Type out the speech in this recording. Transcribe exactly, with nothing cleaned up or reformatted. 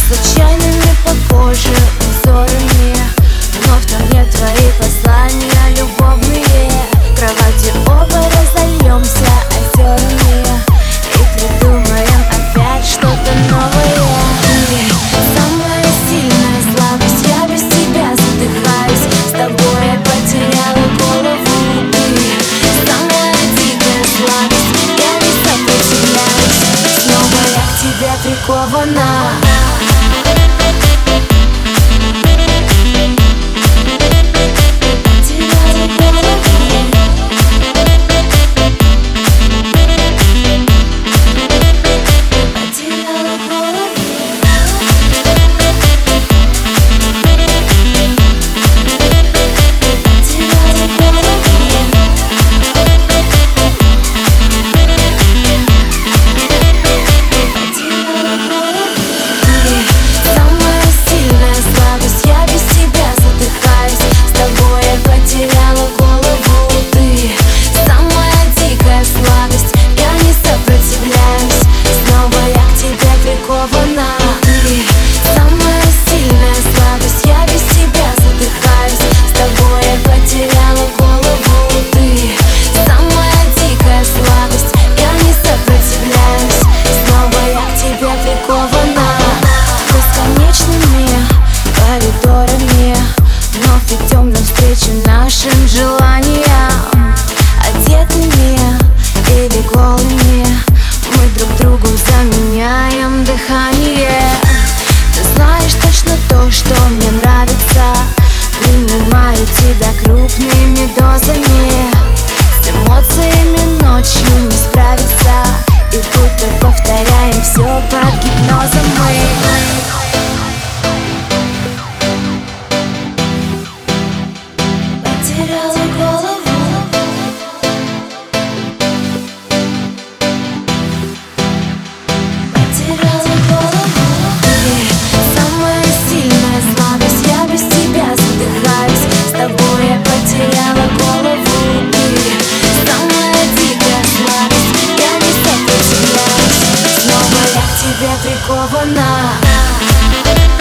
случайными похожи узорами, но в том нет твои послания любовные. В кровати оба разольемся озерами и придумаем опять что-то новое. Ты самая сильная слабость, я без тебя задыхаюсь. С тобой я потеряла голову. Ты самая дикая слабость, я не сопротивляюсь. Снова я к тебе прикована. Нашим желаниям, одетыми или голыми, мы друг другу заменяем дыхание. Ты знаешь точно то, что мне нравится. Принимаю тебя крупными дозами. С эмоциями ночью не справиться, и будто повторяем все под гипнозом мы. Потеряла голову. Потеряла голову. Ты самая сильная слабость, я без тебя задыхаюсь. С тобой я потеряла голову. Ты самая дикая слабость, я не сопротивляюсь. Снова я к тебе прикована.